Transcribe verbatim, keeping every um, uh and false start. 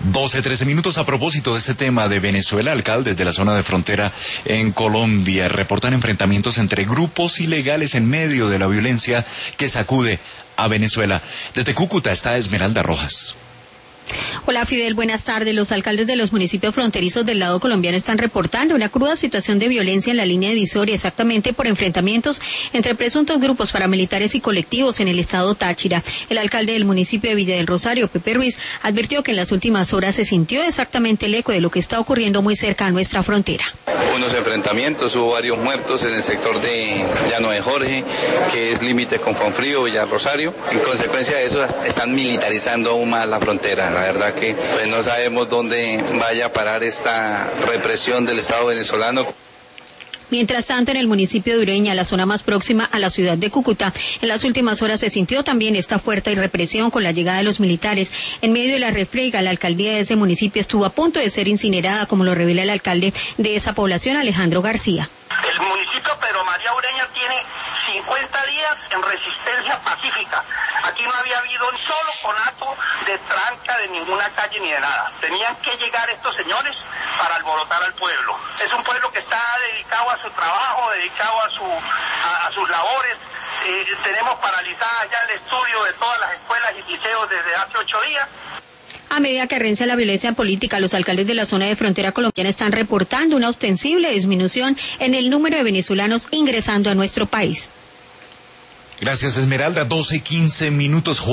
doce, trece minutos. A propósito de este tema de Venezuela, alcaldes de la zona de frontera en Colombia reportan enfrentamientos entre grupos ilegales en medio de la violencia que sacude a Venezuela. Desde Cúcuta está Esmeralda Rojas. Hola Fidel, buenas tardes. Los alcaldes de los municipios fronterizos del lado colombiano están reportando una cruda situación de violencia en la línea divisoria, exactamente por enfrentamientos entre presuntos grupos paramilitares y colectivos en el estado Táchira. El alcalde del municipio de Villa del Rosario, Pepe Ruiz, advirtió que en las últimas horas se sintió exactamente el eco de lo que está ocurriendo muy cerca a nuestra frontera. Unos enfrentamientos, hubo varios muertos en el sector de Llano de Jorge, que es límite con Fonfrío, Villa del Rosario. En consecuencia de eso están militarizando aún más la frontera. La verdad que pues no sabemos dónde vaya a parar esta represión del Estado venezolano. Mientras tanto, en el municipio de Ureña, la zona más próxima a la ciudad de Cúcuta, en las últimas horas se sintió también esta fuerte represión con la llegada de los militares. En medio de la refriega, la alcaldía de ese municipio estuvo a punto de ser incinerada, como lo revela el alcalde de esa población, Alejandro García. El municipio Pedro María Ureña tiene cincuenta días en resistencia pacífica. Aquí no había habido un solo conato de tranca de ninguna calle ni de nada. Tenían que llegar estos señores para alborotar al pueblo. Es un pueblo que está dedicado a su trabajo, dedicado a, su, a, a sus labores. Eh, tenemos paralizada ya el estudio de todas las escuelas y liceos desde hace ocho días. A medida que arrecia la violencia política, los alcaldes de la zona de frontera colombiana están reportando una ostensible disminución en el número de venezolanos ingresando a nuestro país. Gracias, Esmeralda. doce, quince minutos.